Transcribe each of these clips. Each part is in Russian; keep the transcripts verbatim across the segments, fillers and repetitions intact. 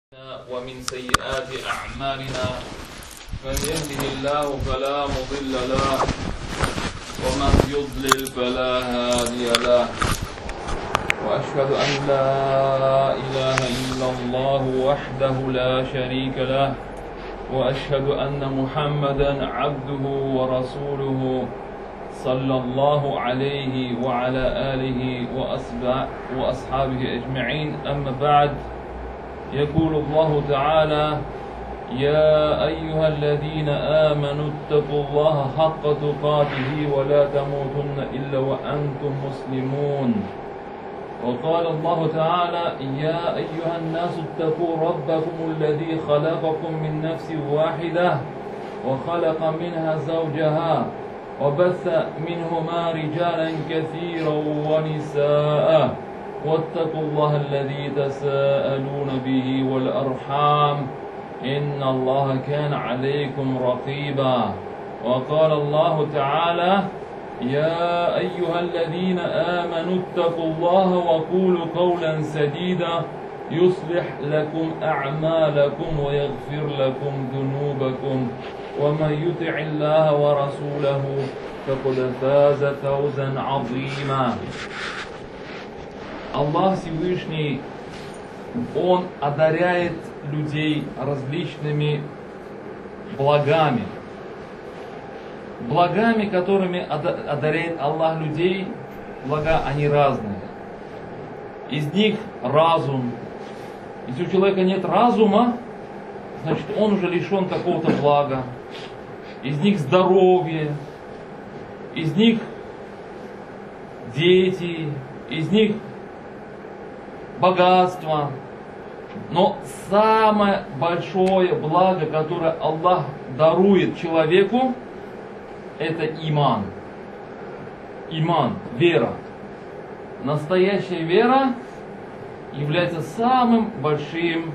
ومن سيئات أعمالنا من يهده الله فلا مضل له ومن يضلل فلا هادي له وأشهد أن لا إله إلا الله وحده لا شريك له وأشهد أن محمدا عبده ورسوله صلى الله عليه وعلى آله وأصحابه أجمعين. أما بعد، يقول الله تعالى: يا أيها الذين آمنوا اتقوا الله حق تقاته ولا تموتن إلا وأنتم مسلمون. وقال الله تعالى: يا أيها الناس اتقوا ربكم الذي خلقكم من نفس واحدة وخلق منها زوجها وبث منهما رجالا كثيرا ونساء واتقوا الله الذي تساءلون به والأرحام إن الله كان عليكم رقيبا. وقال الله تعالى: يا أيها الذين آمنوا اتقوا الله وقولوا قولا سديدا يصلح لكم أعمالكم ويغفر لكم ذنوبكم ومن يطع الله ورسوله فقد فاز فوزا عظيما. Аллах Всевышний, Он одаряет людей различными благами. Благами, которыми одаряет Аллах людей, блага, они разные. Из них разум. Если у человека нет разума, значит, он уже лишен какого-то блага. Из них здоровье, из них дети, из них богатство. Но самое большое благо, которое Аллах дарует человеку, это иман. Иман, вера. Настоящая вера является самым большим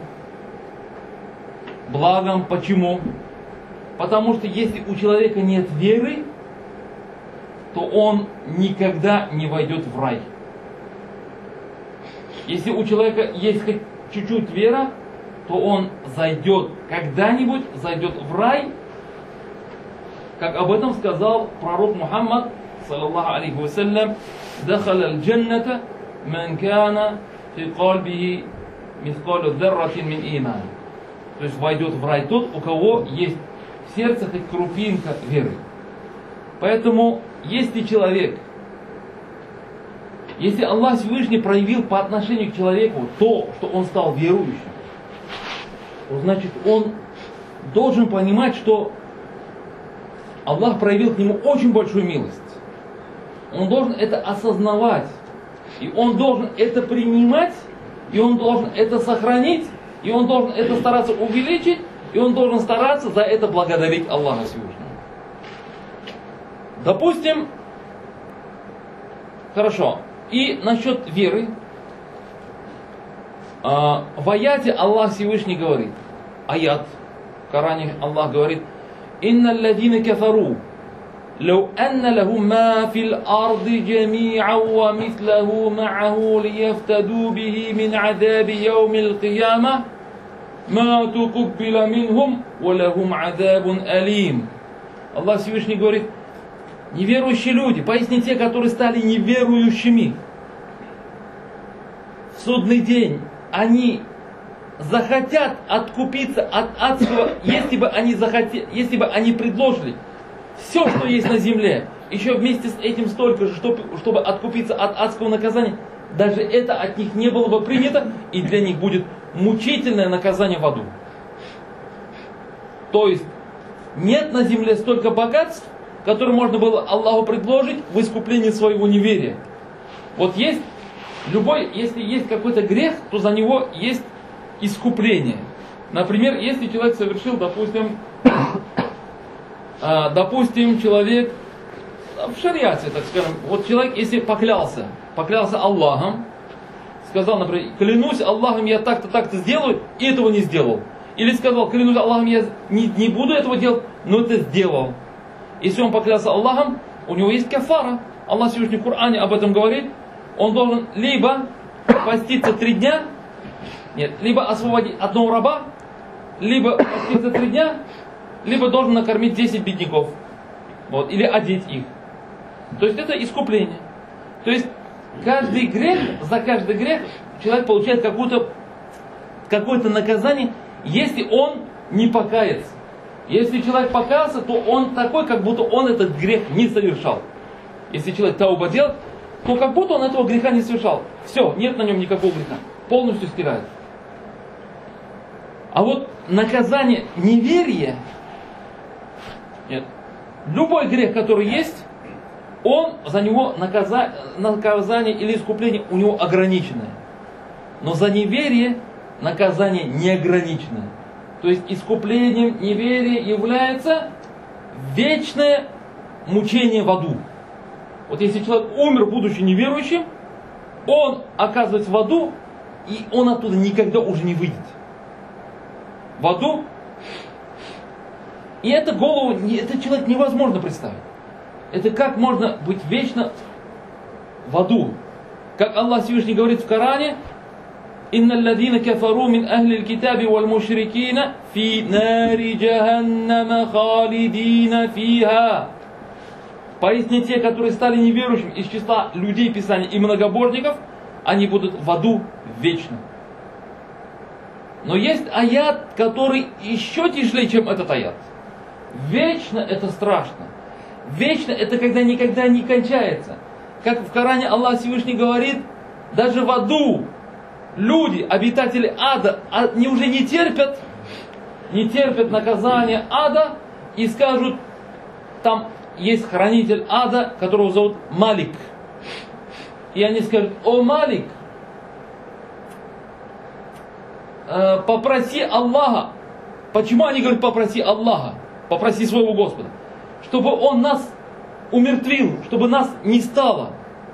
благом. Почему? Потому что если у человека нет веры, то он никогда не войдет в рай. Если у человека есть хоть чуть-чуть вера, то он зайдет, когда-нибудь зайдет в рай, как об этом сказал пророк Мухаммад, саллаллаху алейхи вассалям: «Дахаля аль-джанната ман кана фи кальбихи мискалю дзарратин мин иман». То есть войдет в рай тот, у кого есть в сердце хоть крупинка веры. Поэтому, если человек, если Аллах Всевышний проявил по отношению к человеку то, что он стал верующим, то значит он должен понимать, что Аллах проявил к нему очень большую милость. Он должен это осознавать. И он должен это принимать, и он должен это сохранить, и он должен это стараться увеличить, и он должен стараться за это благодарить Аллаха Всевышнего. Допустим, хорошо. И насчет веры. В аяте Аллах Всевышний говорит, аят, в Коране Аллах говорит: «Инна алладина кафару, лау анна лахум ма фил арды джами'а ва мислаху ма'аху лияфтаду бихи мин адаби яумил кияма, ма тукуббила минхум, ва лахум адабун алим». Аллах Всевышний говорит: неверующие люди, поясни те, которые стали неверующими, в судный день они захотят откупиться от адского, если бы они захотели, если бы они предложили все, что есть на земле, еще вместе с этим столько же, чтобы, чтобы откупиться от адского наказания, даже это от них не было бы принято, и для них будет мучительное наказание в аду. То есть нет на земле столько богатств, которые можно было Аллаху предложить в искуплении своего неверия. Вот есть любой, если есть какой-то грех, то за него есть искупление. Например, если человек совершил, допустим, э, допустим, человек в шариате, так скажем, вот человек, если поклялся, поклялся Аллахом, сказал, например, клянусь Аллахом, я так-то, так-то сделаю, и этого не сделал. Или сказал, клянусь Аллахом, я не, не буду этого делать, но это сделал. Если он поклялся Аллахом, у него есть кафара. Аллах Всевышний в Коране об этом говорит. Он должен либо поститься три дня, Нет, либо освободить одного раба, либо за три дня, либо должен накормить десять бедняков. Вот, или одеть их. То есть это искупление. То есть каждый грех, за каждый грех человек получает какое-то какое-то наказание, если он не покается. Если человек покаялся, то он такой, как будто он этот грех не совершал. Если человек тауба делает, то как будто он этого греха не совершал. Все, нет на нем никакого греха. Полностью стирается. А вот наказание неверия, нет, любой грех, который есть, он за него наказа, наказание или искупление у него ограниченное. Но за неверие наказание неограниченное. То есть искуплением неверия является вечное мучение в аду. Вот если человек умер, будучи неверующим, он оказывается в аду, и он оттуда никогда уже не выйдет. В аду. И это голову, это человек невозможно представить. Это как можно быть вечно в аду? Как Аллах Всевышний говорит в Коране: «Инна алладина кафару мин ахли аль-китаби валь мушрикина фи нари джаханнама халидина фиха». Поистине те, которые стали неверующими из числа людей Писания и многобожников, они будут в аду вечно. Но есть аят, который еще тяжелее, чем этот аят. Вечно это страшно. Вечно это когда никогда не кончается. Как в Коране Аллах Всевышний говорит, даже в аду люди, обитатели ада, они уже не терпят, не терпят наказания ада и скажут, там есть хранитель ада, которого зовут Малик. И они скажут: о Малик, э, попроси Аллаха. Почему они говорят попроси Аллаха? Попроси своего Господа. Чтобы Он нас умертвил, чтобы нас не стало.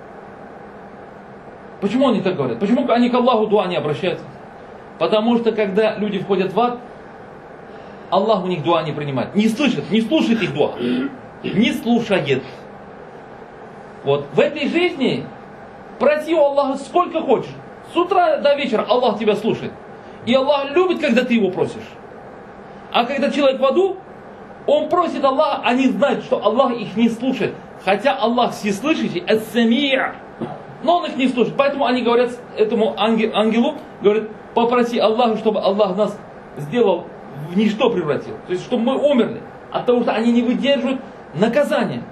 Почему они так говорят? Почему они к Аллаху дуа не обращаются? Потому что когда люди входят в ад, Аллах у них дуа не принимает. Не слышит, не слушает их дуа. Не слушает. Вот в этой жизни проси у Аллаха сколько хочешь. С утра до вечера Аллах тебя слушает. И Аллах любит, когда ты его просишь. А когда человек в аду, он просит Аллаха, они знают, что Аллах их не слушает. Хотя Аллах всеслышащий, ас-самия. Но он их не слушает. Поэтому они говорят этому ангел, ангелу, говорят: попроси Аллаха, чтобы Аллах нас сделал, в ничто превратил. То есть, чтобы мы умерли. От того, что они не выдерживают наказания.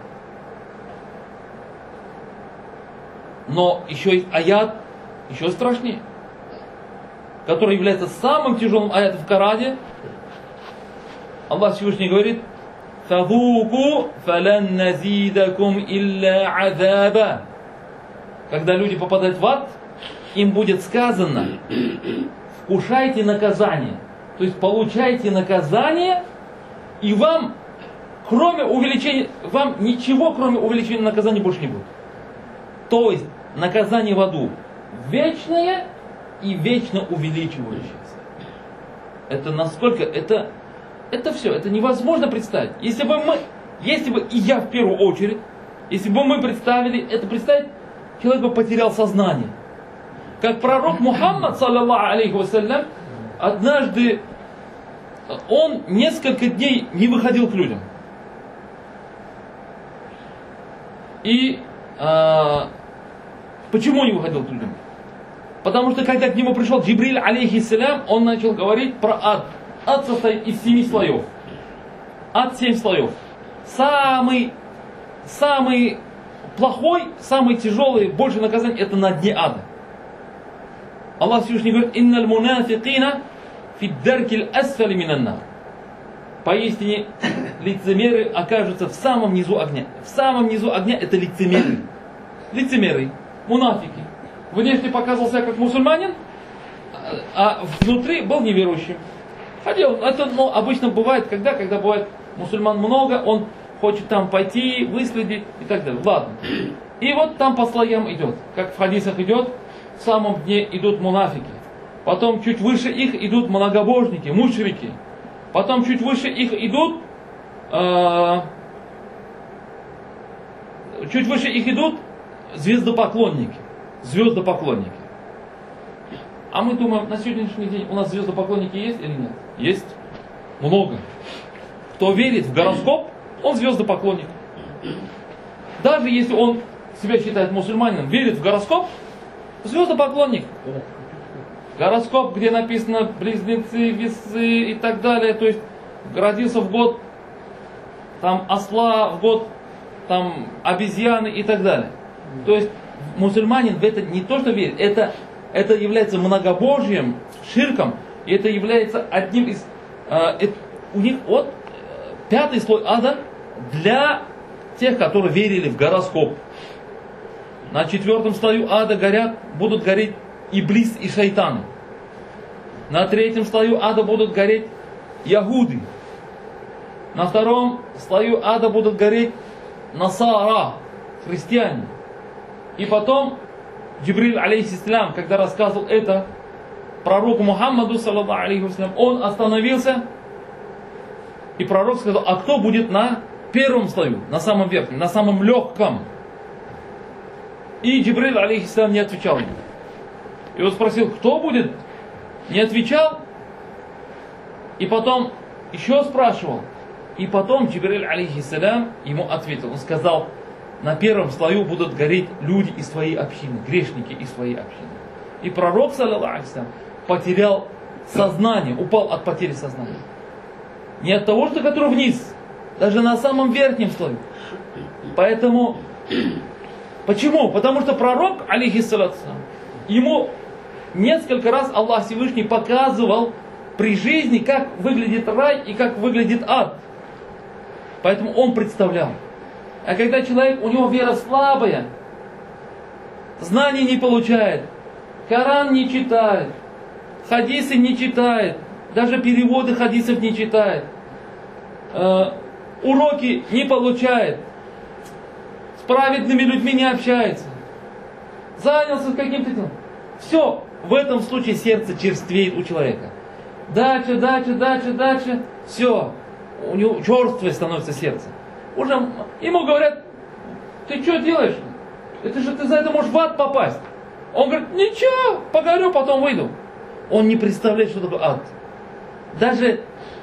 Но еще есть аят, еще страшнее, который является самым тяжелым аятом в Коране. Аллах Всевышний говорит: «Фадуку фалан назидакум илля азаба». Когда люди попадают в ад, им будет сказано: вкушайте наказание. То есть получайте наказание, и вам, кроме увеличения, вам ничего, кроме увеличения наказания, больше не будет. То есть наказание в аду вечное и вечно увеличивающееся. Это насколько, это, это все, это невозможно представить. Если бы мы, если бы и я в первую очередь, если бы мы представили, это представить, человек бы потерял сознание. Как пророк Мухаммад, саллаллаху алейхи вассалям, однажды он несколько дней не выходил к людям. И а, почему не выходил к людям? Потому что когда к нему пришел Джибриль, алейхиссалям, он начал говорить про ад. Ад состоит из семи слоев. Ад семь слоев. Самый, самый плохой, самый тяжелый, больше наказание — это на дне ада. Аллах Всевышний говорит: «Инналь мунафикина фиддаркиль асфали минанна». Поистине лицемеры окажутся в самом низу огня. В самом низу огня это лицемеры. Лицемеры, мунафики. Внешне показывал себя как мусульманин, а внутри был неверующим. Хотел, это ну, обычно бывает, когда, когда бывает мусульман много, он хочет там пойти, выследить и так далее. Ладно. И вот там по слоям идет. Как в хадисах идет, в самом дне идут мунафики. Потом чуть выше их идут многобожники, мушрики. Потом чуть выше их идут э, чуть выше их идут звездопоклонники. Звездопоклонники. А мы думаем, на сегодняшний день у нас звездопоклонники есть или нет? Есть. Много. Кто верит в гороскоп, он звездопоклонник. Даже если он себя считает мусульманином, верит в гороскоп, звездопоклонник. Гороскоп, где написано близнецы, весы и так далее. То есть родился в год там осла, в год там обезьяны и так далее. То есть мусульманин в это не то что верит, это, это является многобожием, ширком, и это является одним из... Э, э, у них вот пятый слой ада для тех, которые верили в гороскоп. На четвертом слою ада горят, будут гореть иблис и шайтаны. На третьем слою ада будут гореть ягуды. На втором слою ада будут гореть насара, христиане. И потом Джибриль, алейхиссалям, когда рассказывал это пророку Мухаммаду, саллаллаху алейхи вассалям, он остановился, и пророк сказал, а кто будет на первом слою, на самом верхнем, на самом легком? И Джибриль, алейхиссалям, не отвечал ему. И он спросил, кто будет? Не отвечал. И потом еще спрашивал. И потом Джибриль, алейхиссалям, ему ответил. Он сказал, на первом слою будут гореть люди из своей общины, грешники из своей общины. И пророк, саллаллаху алейхи вассалям, потерял сознание, упал от потери сознания. Не от того, что который вниз, даже на самом верхнем слое. Поэтому, почему? Потому что пророк, алейхиссалям, ему несколько раз Аллах Всевышний показывал при жизни, как выглядит рай и как выглядит ад. Поэтому он представлял. А когда человек, у него вера слабая, знаний не получает, Коран не читает, хадисы не читает, даже переводы хадисов не читает, э, уроки не получает, с праведными людьми не общается, занялся каким-то делом. Все, в этом случае сердце черствеет у человека. Дальше, дальше, дальше, дальше, все, у него черствое становится сердце. Уже ему говорят, ты что делаешь? Это же ты за это можешь в ад попасть. Он говорит, ничего, погорю, потом выйду. Он не представляет, что такое ад. Даже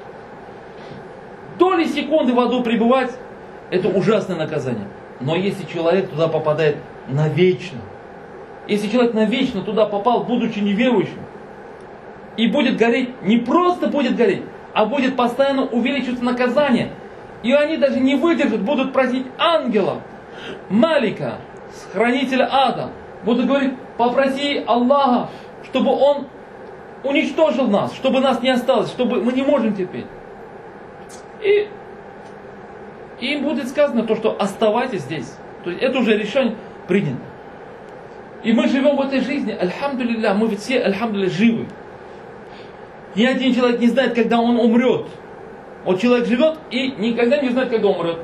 доли секунды в аду пребывать, это ужасное наказание. Но если человек туда попадает навечно, если человек навечно туда попал, будучи неверующим, и будет гореть, не просто будет гореть, а будет постоянно увеличиваться наказание, и они даже не выдержат, будут просить ангела, Малика, хранителя ада, будут говорить, попроси Аллаха, чтобы он уничтожил нас, чтобы нас не осталось, чтобы мы не можем терпеть. И им будет сказано то, что оставайтесь здесь. То есть это уже решение принято. И мы живем в этой жизни, альхамдулилля, мы ведь все, альхамдулилля, живы. Ни один человек не знает, когда он умрет. Вот человек живет и никогда не знает, когда умрет.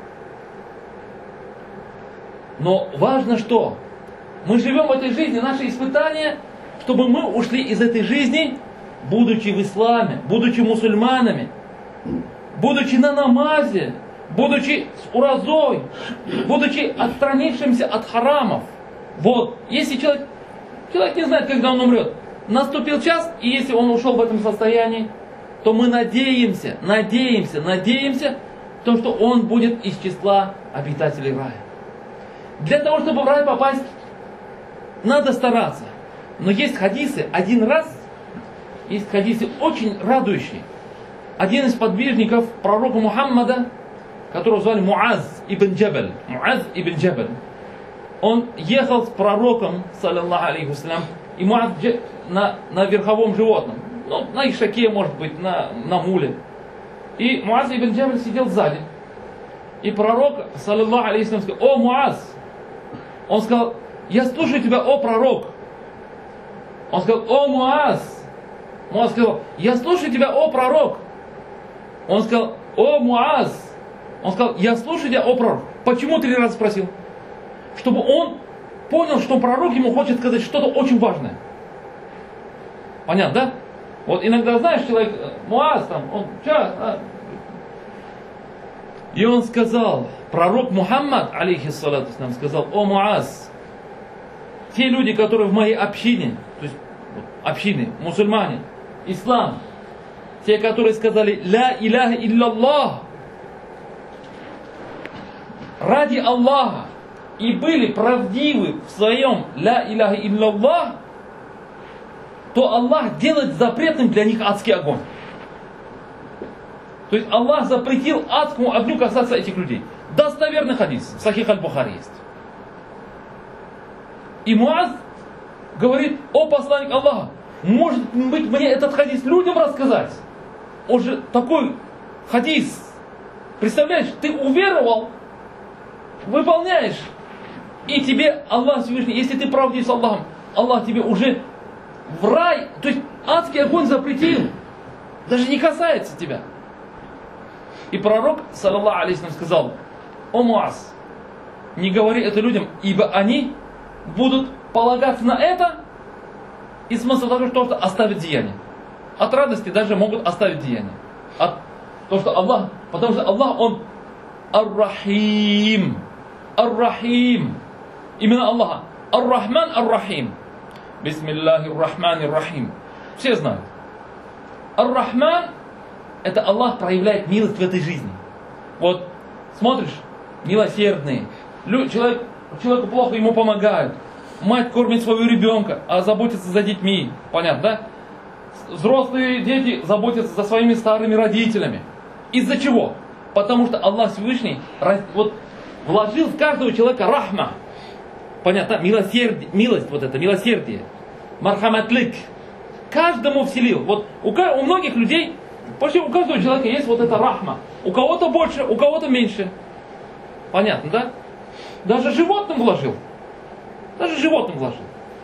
Но важно что? Мы живем в этой жизни, наше испытание, чтобы мы ушли из этой жизни, будучи в исламе, будучи мусульманами, будучи на намазе, будучи с уразой, будучи отстранившимся от харамов. Вот, если человек, человек не знает, когда он умрет, наступил час, и если он ушел в этом состоянии, то мы надеемся, надеемся, надеемся, в том, что он будет из числа обитателей рая. Для того, чтобы в рай попасть, надо стараться. Но есть хадисы, один раз, есть хадисы очень радующие. Один из подвижников пророка Мухаммада, которого звали Муаз ибн Джабаль, Муаз ибн Джабаль, он ехал с пророком, саллаллаху алейхи вассалям, и Муаз на, на верховом животном, ну, на ишаке, может быть, на, на муле. И Муаз ибн Джабаль сидел сзади. И пророк, саллаллаху алейхи вассалям, сказал, о Муаз! Он сказал, я слушаю тебя, о пророк! Он сказал, о Муаз! Муаз сказал, я слушаю тебя, о пророк! Он сказал, о Муаз! Он сказал, я слушаю тебя, о пророк! Почему три раза спросил? Чтобы он понял, что пророк ему хочет сказать что-то очень важное. Понятно, да? Вот иногда, знаешь, человек, Муаз там, он, час, а? И он сказал, пророк Мухаммад, алейхиссалату сказал, о Муаз, те люди, которые в моей общине, то есть общины, мусульмане, ислам, те, которые сказали «Ля иляха илляллах», ради Аллаха, и были правдивы в своем «Ля иляха илляллах», то Аллах делает запретным для них адский огонь. То есть Аллах запретил адскому огню касаться этих людей. Достоверный хадис, в Сахих аль-Бухари есть. И Муаз говорит: о посланник Аллаха, может быть мне этот хадис людям рассказать? Он же такой хадис. Представляешь, ты уверовал, выполняешь, и тебе Аллах Всевышний, если ты правдив с Аллахом, Аллах тебе уже в рай, то есть адский огонь запретил, даже не касается тебя. И пророк, саллаллаху алейхи ва саллям, сказал: о Муаз, не говори это людям, ибо они будут полагаться на это, и смысл того, что оставят деяние. От радости даже могут оставить деяние. От того, что Аллах, потому что Аллах, Он Ар-Рахим. Ар-Рахим. Именно Аллаха. Ар-Рахман, Ар-Рахим. Бисмиллахи р-Рахмани р-Рахим. Все знают. Ар-Рахман — это Аллах проявляет милость в этой жизни. Вот смотришь, милосердный. Человек, человеку плохо, ему помогают. Мать кормит своего ребенка, а заботится за детьми. Понятно, да? Взрослые дети заботятся за своими старыми родителями. Из-за чего? Потому что Аллах Всевышний вот, вложил в каждого человека рахма. Понятно? Милосердие, милость, вот это, милосердие. Мархаматлик. Каждому вселил. Вот у, у многих людей, почти у каждого человека есть вот эта рахма. У кого-то больше, у кого-то меньше. Понятно, да? Даже животным вложил. Даже животным вложил.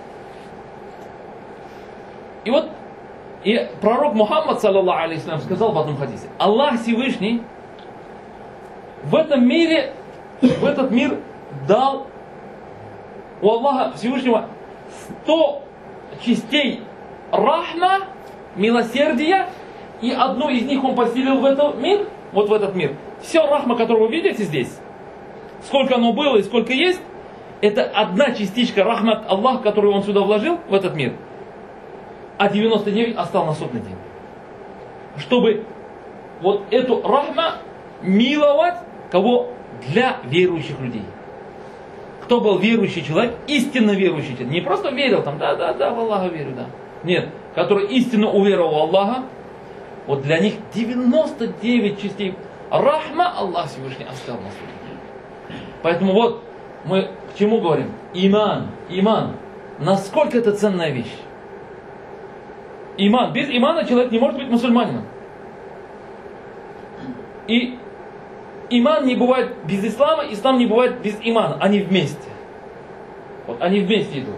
И вот и пророк Мухаммад, саллаллаху алейхи ва саллям, сказал в одном хадисе: Аллах Всевышний в этом мире, в этот мир дал у Аллаха Всевышнего сто частей рахма, милосердия, и одну из них Он поселил в этот мир, вот в этот мир. Все рахма, которое вы видите здесь, сколько оно было и сколько есть, это одна частичка рахмат Аллаха, которую Он сюда вложил, в этот мир. А девяносто девять остал на судный день. Чтобы вот эту рахма миловать кого? Для верующих людей. Кто был верующий человек, истинно верующий человек, не просто верил там, да, да, да, в Аллаха верю, да. Нет, который истинно уверовал в Аллаха, вот для них девяносто девять частей рахма Аллах Всевышний оставил на судный день. Поэтому вот мы к чему говорим? Иман, иман. Насколько это ценная вещь. Иман. Без имана человек не может быть мусульманином. И иман не бывает без ислама, ислам не бывает без имана. Они вместе. Вот они вместе идут.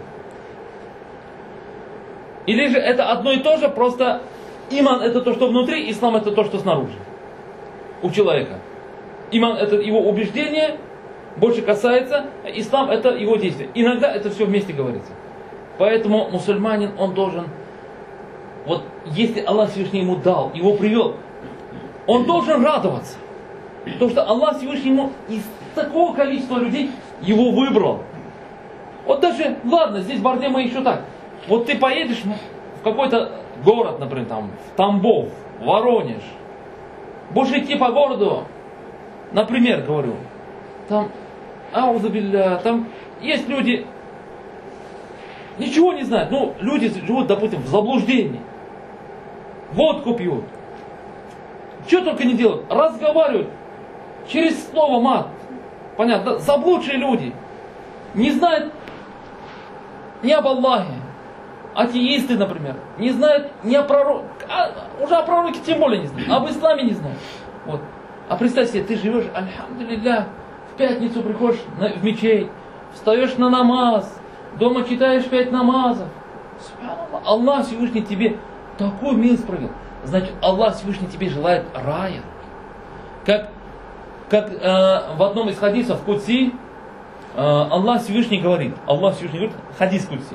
Или же это одно и то же, просто иман это то, что внутри, ислам это то, что снаружи. У человека. Иман это его убеждение, больше касается, ислам это его действие. Иногда это все вместе говорится. Поэтому мусульманин, он должен, вот если Аллах Всевышний ему дал, его привел, он должен радоваться. Потому что Аллах Всевышний ему из такого количества людей его выбрал. Вот даже, ладно, здесь в Борде мы еще так. Вот ты поедешь в какой-то город, например, там, в Тамбов, в Воронеж. Будешь идти по городу, например, говорю, там, аузу билля, там есть люди, ничего не знают. Ну, люди живут, допустим, в заблуждении. Водку пьют. Что только не делают. Разговаривают. Через слово мат. Понятно? Да? Заблудшие люди. Не знают ни об Аллахе. Атеисты, например. Не знают ни о пророке. А, уже о пророке тем более не знают. Об исламе не знают. Вот. А представь себе, ты живешь, альхамдулилля, в пятницу приходишь на, в мечеть, встаешь на намаз, дома читаешь пять намазов. Аллах Всевышний тебе такую милость проявил. Значит, Аллах Всевышний тебе желает рая. Как, как э, в одном из хадисов Кудси, э, Аллах Всевышний говорит, Аллах Всевышний говорит, хадис Кудси.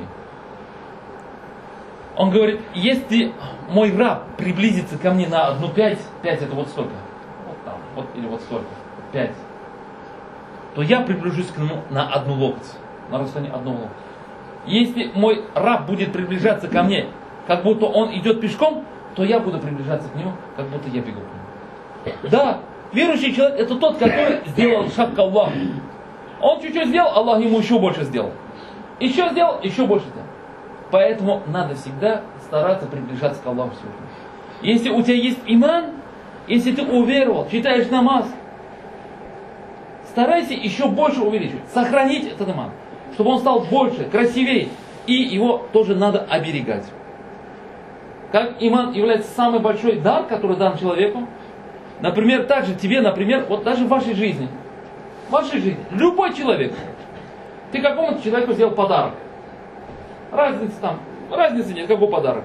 Он говорит, если мой раб приблизится ко мне на одну пять, пять это вот столько, вот там, вот или вот столько, пять, то я приближусь к нему на одну локоть, на расстоянии одного локтя. Если мой раб будет приближаться ко мне как будто он идет пешком, то я буду приближаться к нему, как будто я бегу к нему. Да, верующий человек это тот, который сделал шаг к Аллаху. Он чуть-чуть сделал, Аллах ему еще больше сделал. Еще сделал, еще больше сделал. Поэтому надо всегда стараться приближаться к Аллаху Всевышнему. Если у тебя есть иман, если ты уверовал, читаешь намаз, старайся еще больше увеличивать, сохранить этот иман, чтобы он стал больше, красивее, и его тоже надо оберегать. Как иман является самый большой дар, который дан человеку, например, также тебе, например, вот даже в вашей жизни, в вашей жизни, любой человек, ты какому-то человеку сделал подарок, разницы там, разницы нет, какой подарок.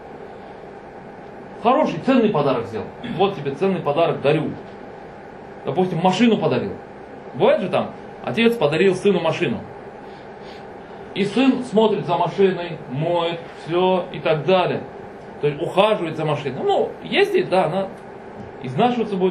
Хороший, ценный подарок сделал. Вот тебе ценный подарок дарю. Допустим, машину подарил. Бывает же там, отец подарил сыну машину. И сын смотрит за машиной, моет, все и так далее. То есть ухаживает за машиной. Ну, ездит, да, она изнашиваться будет.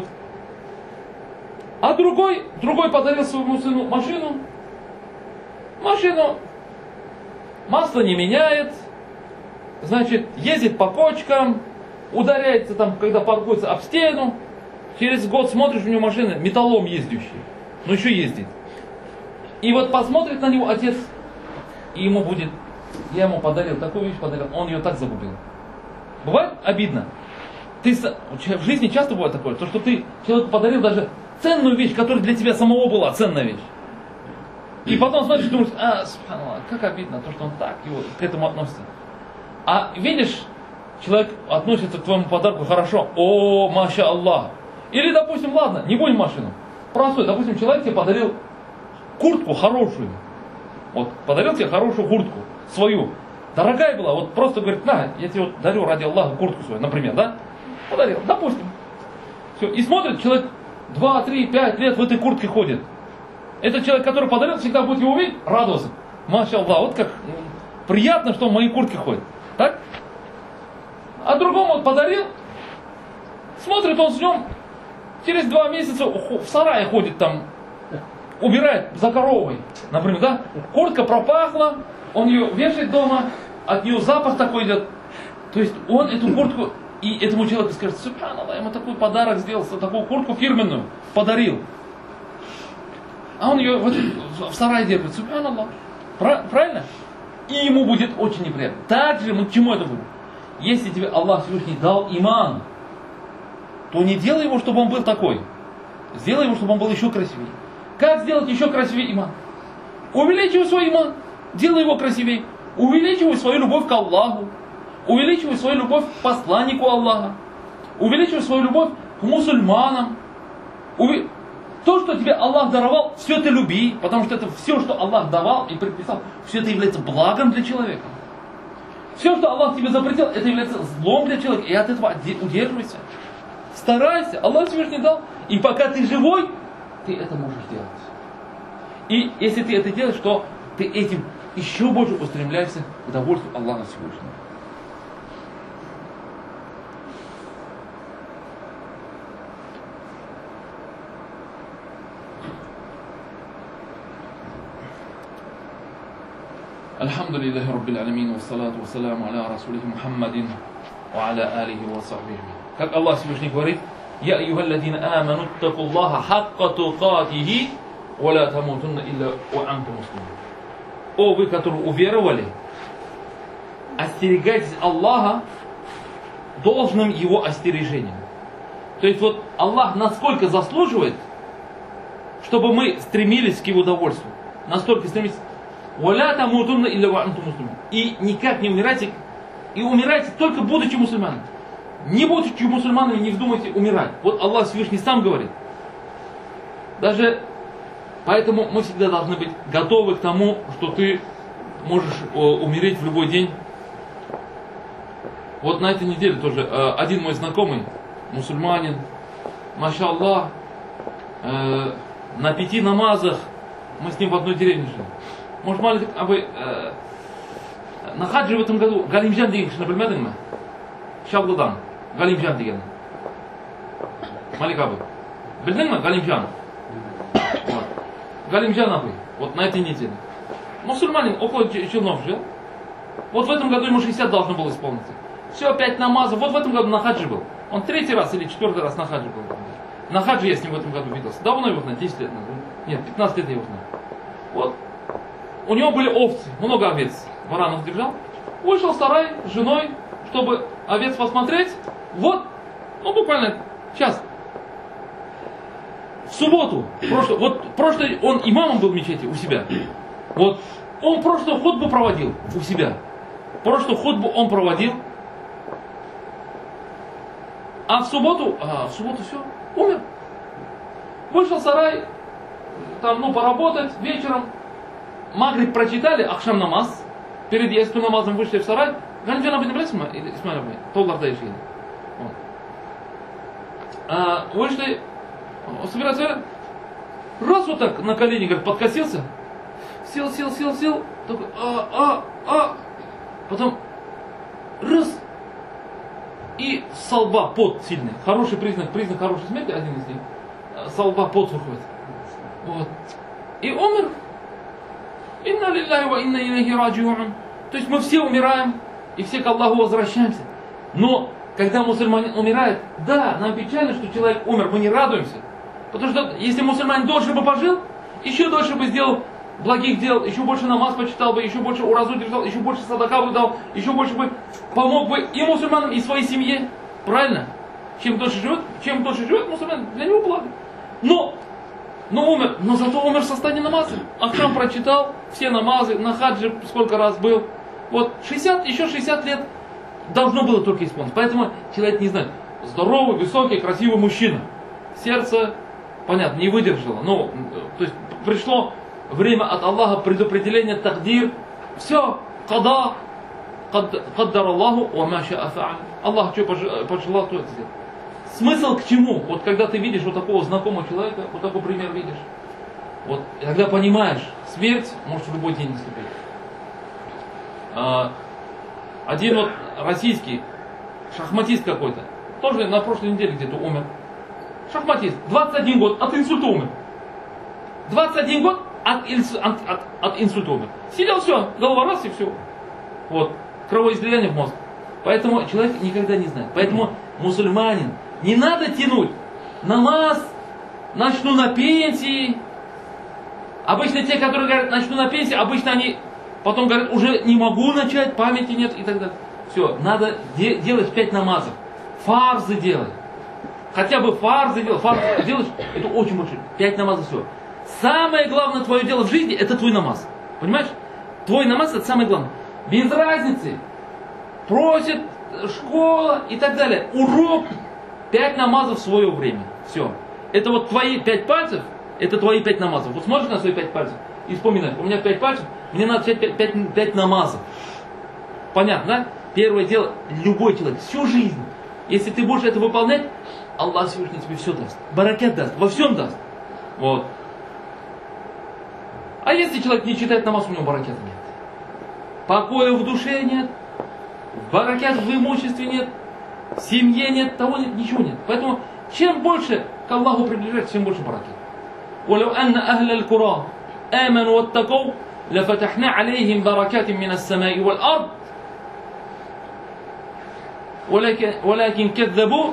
А другой, другой подарил своему сыну машину. Машину масло не меняет. Значит, ездит по кочкам. Ударяется там, когда паркуется об стену. Через год смотришь, у него машина металлом ездящая. Но еще ездит. И вот посмотрит на него отец. И ему будет, я ему подарил, такую вещь подарил, он ее так загубил. Бывает обидно. Ты, в жизни часто бывает такое, то что ты человеку подарил даже ценную вещь, которая для тебя самого была ценная вещь. И потом смотришь, думаешь, а, субханаллах, как обидно, то, что он так его, к этому относится. А видишь, человек относится к твоему подарку хорошо, о, маша Аллах. Или, допустим, ладно, не будем машину. Простой, допустим, человек тебе подарил куртку хорошую. Вот, подарил тебе хорошую куртку, свою. Дорогая была, вот просто говорит, на, я тебе вот дарю ради Аллаха куртку свою, например, да? Подарил, допустим. Все, и смотрит, человек два, три, пять лет в этой куртке ходит. Этот человек, который подарил, всегда будет его видеть, радоваться. Маша Аллах, вот как приятно, что в моей куртке ходит. Так? А другому вот подарил, смотрит он с ним, через два месяца в сарае ходит там, убирает за коровой, например, да? Куртка пропахла, он ее вешает дома, от нее запах такой идет. То есть он эту куртку, и этому человеку скажет, субханаллах, я ему такой подарок сделал, такую куртку фирменную подарил. А он ее вот в сарае держит, субханаллах. Правильно? И ему будет очень неприятно. Также мы к чему это будем? Если тебе Аллах Всевышний дал иман, то не делай его, чтобы он был такой. Сделай его, чтобы он был еще красивее. Как сделать еще красивее иман? Увеличивай свой иман, делай его красивее. Увеличивай свою любовь к Аллаху. Увеличивай свою любовь к посланнику Аллаха. Увеличивай свою любовь к мусульманам. Уве... То, что тебе Аллах даровал, все это люби, потому что это все, что Аллах давал и предписал, все это является благом для человека. Все, что Аллах тебе запретил, это является злом для человека, и от этого удерживайся. Старайся, Аллах Всевышний дал, и пока ты живой, ты это можешь делать. И если ты это делаешь, то ты этим еще больше устремляешься к удовольствию Аллаха Всевышнего. الحمد لله رب العالمين والصلاة والسلام على رسوله محمد وعلى آله وصحبه. Как Аллах Всевышний говорит, يا أيها الذين آمنوا اتقوا الله حق تقاته ولا تموتن إلا وأنتم مسلمون. О вы, которые уверовали, остерегайтесь Аллаха должным его остережением. То есть вот Аллах насколько заслуживает, чтобы мы стремились к его удовольствию, настолько стремились. وَلَا تَمُوتُنَّ إِلَّا وَأَنْتُمْ مُسْلِمُونَ. И никак не умирайте, и умирайте только будучи мусульманами. Не будучи мусульманами, не вздумайте умирать. Вот Аллах Всевышний сам говорит. Даже поэтому мы всегда должны быть готовы к тому, что ты можешь э, умереть в любой день. Вот на этой неделе тоже э, один мой знакомый, мусульманин, маша Аллах, э, на пяти намазах, мы с ним в одной деревне жили. Может, Малик, а вы э, на хаджи в этом году Галимжан деген кішіні білмедің ме? Шабдыдан, Галимжан деген. Малик абы. Білдің ме Галимжан? Вот. Галимжан абы. Вот на этой неделе. Мусульманин около Челнов жил. Вот в этом году ему шестьдесят должно было исполниться. Все, пять намазов. Вот в этом году на хаджи был. Он третий раз или четвертый раз на хаджи был. На хаджи я с ним в этом году виделся. Давно его знаю, десять лет назад. Нет, пятнадцать лет я его знаю. Вот. У него были овцы, много овец. Баранов держал. Вышел в сарай с женой, чтобы овец посмотреть. Вот, ну буквально час. В субботу, прошлый, вот прошлый, он имамом был в мечети у себя. Вот, он прошлую хутбу проводил у себя. Прошлую хутбу он проводил. А в субботу, а в субботу все, умер. Вышел в сарай, там, ну, поработать вечером. Магриб прочитали, Ахшам намаз. Перед яйским намазом вышли в сарай. Ганджана бин Ибрисма, или Исмаил бин, Толлар Дайшин. Вышли, собираются, раз вот так на колени, говорит, подкосился. Сел, сел, сел, сел. Такой, а, а, а. Потом, раз. И со лба пот сильный. Хороший признак, признак хорошей смерти, один из них. Со лба пот выходит. Вот. И умер. Инна лилляхи ва инна илейхи раджиун. То есть мы все умираем, и все к Аллаху возвращаемся. Но, когда мусульманин умирает, да, нам печально, что человек умер, мы не радуемся. Потому что, если мусульманин дольше бы пожил, еще дольше бы сделал благих дел, еще больше намаз почитал бы, еще больше уразу держал, еще больше садака бы дал, еще больше бы помог бы и мусульманам, и своей семье. Правильно? Чем дольше живет, чем дольше живет мусульманин, для него благо. Но, но умер, но зато умер в состоянии намаза. Ахшам прочитал все намазы, на хаджи сколько раз был. Вот шестьдесят, еще шестьдесят лет должно было только исполнить. Поэтому человек не знает, здоровый, высокий, красивый мужчина. Сердце, понятно, не выдержало. Ну, то есть пришло время от Аллаха, предопределение, тагдир. Все, када, каддар Аллаху, ва ма шаа фа'аль. Аллах что пожелал, то это сделал. Смысл к чему? Вот когда ты видишь вот такого знакомого человека, вот такой пример видишь, вот когда понимаешь, смерть может в любой день наступить. А, один вот российский шахматист какой-то, тоже на прошлой неделе где-то умер. Шахматист, двадцать один год, от инсульта умер. двадцать один год от, от, от, от инсульта умер. Сидел, все, голова раз и все. Вот, кровоизлияние в мозг. Поэтому человек никогда не знает. Поэтому мусульманин, не надо тянуть. Намаз, начну на пенсии. Обычно те, которые говорят, начну на пенсии, обычно они потом говорят, уже не могу начать, памяти нет и так далее. Все, надо де- делать пять намазов. Фарзы делать. Хотя бы фарзы делать. Фарзы делаешь, это очень большое. Пять намазов, все. Самое главное твое дело в жизни, это твой намаз. Понимаешь? Твой намаз, это самое главное. Без разницы. Просит школа и так далее. Урок. Пять намазов в свое время. Все. Это вот твои пять пальцев, это твои пять намазов. Вот смотришь на свои пять пальцев и вспоминаешь. У меня пять пальцев, мне надо пять, пять, пять, пять намазов. Понятно, да? Первое дело, любой человек, всю жизнь. Если ты будешь это выполнять, Аллах Всевышний тебе все даст. Баракат даст, во всем даст. Вот. А если человек не читает намаз, у него бараката нет. Покоя в душе нет, баракат в имуществе нет, в семье нет, того нет, ничего нет. Поэтому чем больше к Аллаху приближается, тем больше баракат. وَلَوْ أَنَّ أَهْلَ الْقُرَىٰ آمَنُوا وَاتَّقَوْا لَفَتَحْنَا عَلَيْهِمْ بَرَكَاتٍ مِنَ السَّمَاءِ وَالْأَرْضِ ولكن, ولكن كذبوا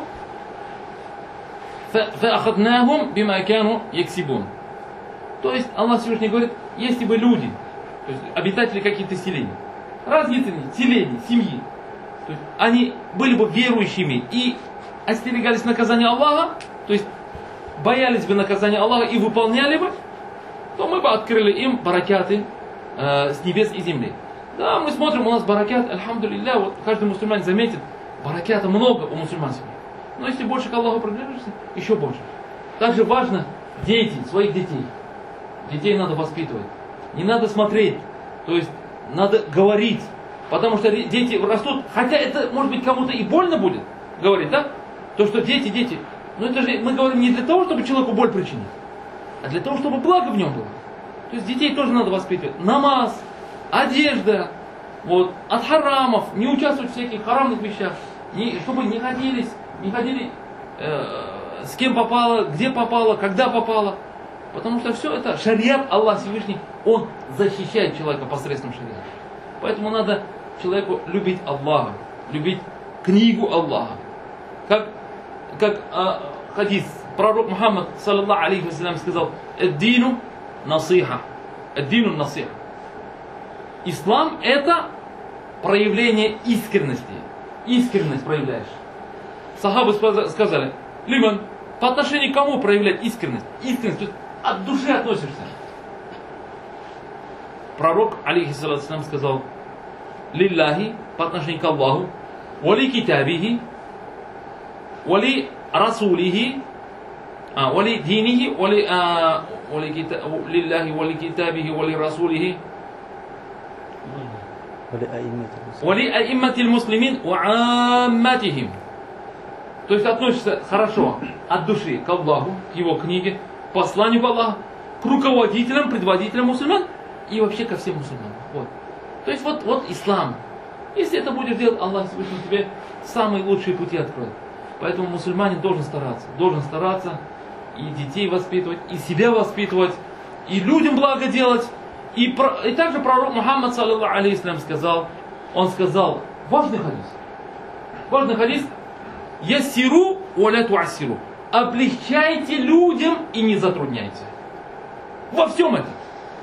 فأخذناهم بما كانوا يكسبون. То есть Аллах Всевышний говорит, если бы люди, то есть обитатели каких-то селений, разницы нет, селений, семьи, то есть они были бы верующими и остерегались наказания Аллаха, то есть боялись бы наказания Аллаха и выполняли бы, то мы бы открыли им баракаты э, с небес и земли. Да, мы смотрим, у нас баракат, альхамдулилля, вот каждый мусульманин заметит, баракята много у мусульман сегодня. Но если больше к Аллаху приближаешься, еще больше. Также важно дети, своих детей. Детей надо воспитывать. Не надо смотреть. То есть надо говорить. Потому что дети растут, хотя это может быть кому-то и больно будет говорить, да? То, что дети, дети. Но это же мы говорим не для того, чтобы человеку боль причинить, а для того, чтобы благо в нем было. То есть детей тоже надо воспитывать. Намаз, одежда, вот, от харамов, не участвовать в всяких харамных вещах, не, чтобы не ходились, не ходили э, с кем попало, где попало, когда попало. Потому что все это, шариат Аллах Всевышний, Он защищает человека посредством шариата. Поэтому надо человеку любить Аллаха, любить книгу Аллаха. Как, как э, хадис, пророк Мухаммад, саллаллаху алейхи вассалям, сказал: «Ад-дину насиха». Ад-дину насиха. Ислам это проявление искренности. Искренность проявляешь. Сахабы сказали: «Лиман, по отношению к кому проявлять искренность?» Искренность, то есть от души относишься. Пророк, алейхиссалату вассалям, сказал: «Лилляхи», по отношению к Аллаху, «Вали китабихи, вали расулихи, вали динихи, вали лилляхи, вали китабихи, вали расулихи, вали аимматил муслимин, ва амматихим». То есть относишься хорошо от души к Аллаху, к его книге, к посланию Аллаха, к руководителям, предводителям мусульман и вообще ко всем мусульманам. Вот. То есть вот, вот ислам. Если это будешь делать, Аллах Всевышний тебе самые лучшие пути откроет. Поэтому мусульманин должен стараться. Должен стараться и детей воспитывать, и себя воспитывать, и людям благо делать. И, про, и также пророк Мухаммад, саллаллаху алейхи вассалям, сказал, он сказал, важный хадис. Важный хадис. Яссиру валя туассиру. Облегчайте людям и не затрудняйте. Во всем этом.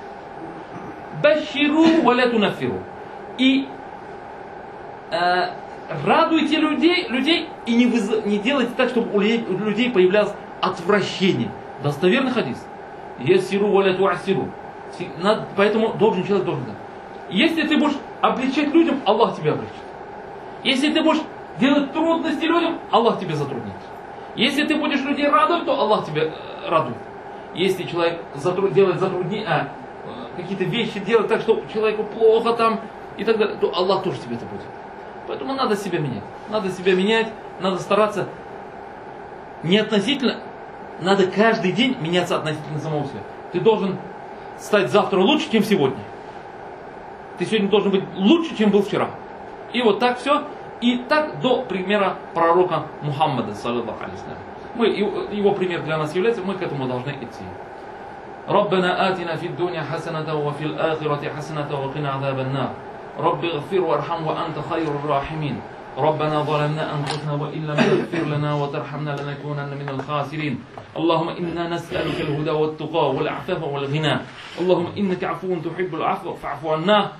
Баширу валя тунафиру. И э, радуйте людей, людей и не, выз... не делайте так, чтобы у людей появлялось отвращение. Достоверный хадис. Яссиру валя туассиру. Поэтому должен человек должен знать. Если ты будешь облегчать людям, Аллах тебя облегчит. Если ты будешь делать трудности людям, Аллах тебе затруднит. Если ты будешь людей радовать, то Аллах тебя радует. Если человек затруд, делает затруднения, а, какие-то вещи делает так, что человеку плохо там и так далее, то Аллах тоже тебе это будет. Поэтому надо себя менять. Надо себя менять, надо стараться не относительно, надо каждый день меняться относительно самого себя. Ты должен стать завтра лучше, чем сегодня. Ты сегодня должен быть лучше, чем был вчера. И вот так все. И так до примера пророка Мухаммада, саллаллаху алейхи вассалям. Мы, его пример для нас является, мы к этому должны идти. ربنا آتنا في الدنيا حسنة وفي الآخرة حسنة وقنا عذاب النار رب اغفر وارحم وأنت خير الراحمين ربنا ظلمنا أنفسنا وإن لم تغفر لنا وترحمنا لنكونن من الخاسرين اللهم إنا نسألك الهدى والتقى والعفاف والغنى اللهم إنك عفو تحب العفو فاعف عنا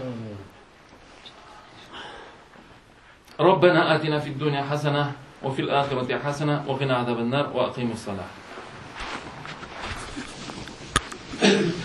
ربنا آتنا في الدنيا حسنة وفي الآخرة حسنة وقنا عذاب النار وأقيموا الصلاة